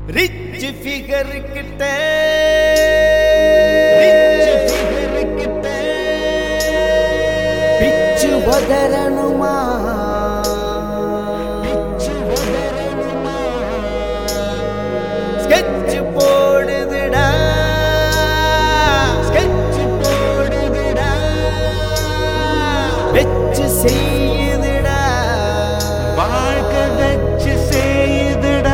rich figure किटे pitch वदरनुमा sketch போடுதுடா ஸ்கெட்ச் போடுதுடா வெச்சு செய்யுதுடா வாழ்க்கை வெச்சு செய்யுதுடா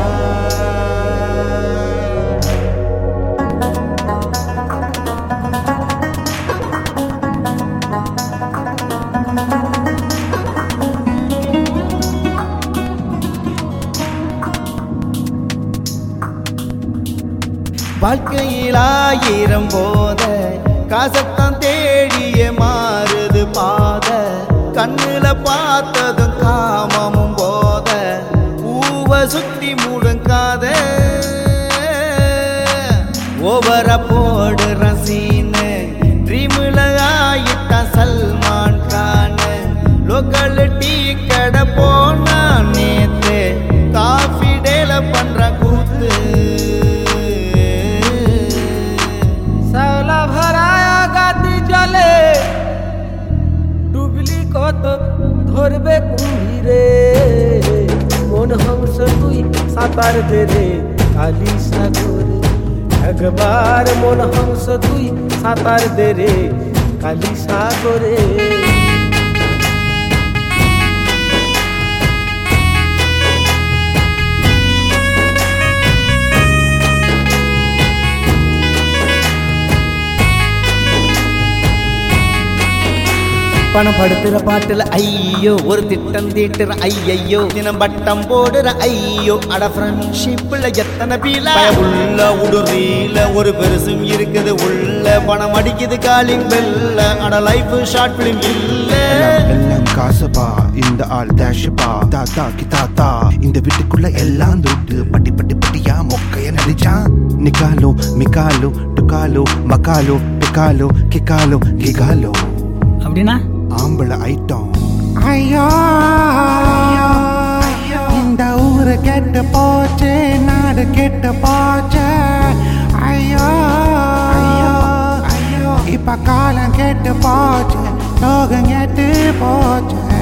வாழ்க்கையில் ஆயிரம் போத காசத்தான் தேடிய மாறுது பாத கண்ணுல பார்த்ததும் காமமும் போத பூவ சுத்தி முழங்காத ஓவர போடுற சீனு ட்ரீம்ல ஆயிட்டா சல்மான் கான் லோக்கல் டீ கடை போனா நேத்து காஃபி டேல பண்ற கூத்து ধরবে কুম্ভীরে মন হংস তুই সাঁতার দে রে কালী সাগরে একবার মন হংস তুই সাঁতার দে রে কালী সাগরে பணம் படுத்துற பாட்டுல ஐயோ ஒரு திட்டம் தீட்டுற ஐயோ தினம் பட்டம் போடுற ஐயோ அட ஃப்ரெண்ட்ஷிப்ல எத்தனை பீல உள்ள உடுறீல ஒரு பெருசும் இருக்குது உள்ள பணம் அடிக்குது காலிங் பெல்ல அட லைஃப் ஷார்ட் பிலிம் இல்ல எல்லாம் காசுபா இந்த ஆள் டேஷ்பா தாத்தா கி தாத்தா இந்த வீட்டுக்குள்ள எல்லாம் துட்டு பட்டி பட்டி பட்டியா மொக்கைய நடிச்சான் நிக்காலோ மிக்காலோ டுக்காலோ மக்காலோ டிக்காலோ கிக்காலோ கிகாலோ அப்படின்னா ஆம்பளை ஐட்டம் ஐயோ இந்த ஊரு கெட்டு போச்சு நாடு கெட்டு போச்சு ஐயோ இப்ப காலம் கெட்டு போச்சு லோகம் கெட்டு போச்சு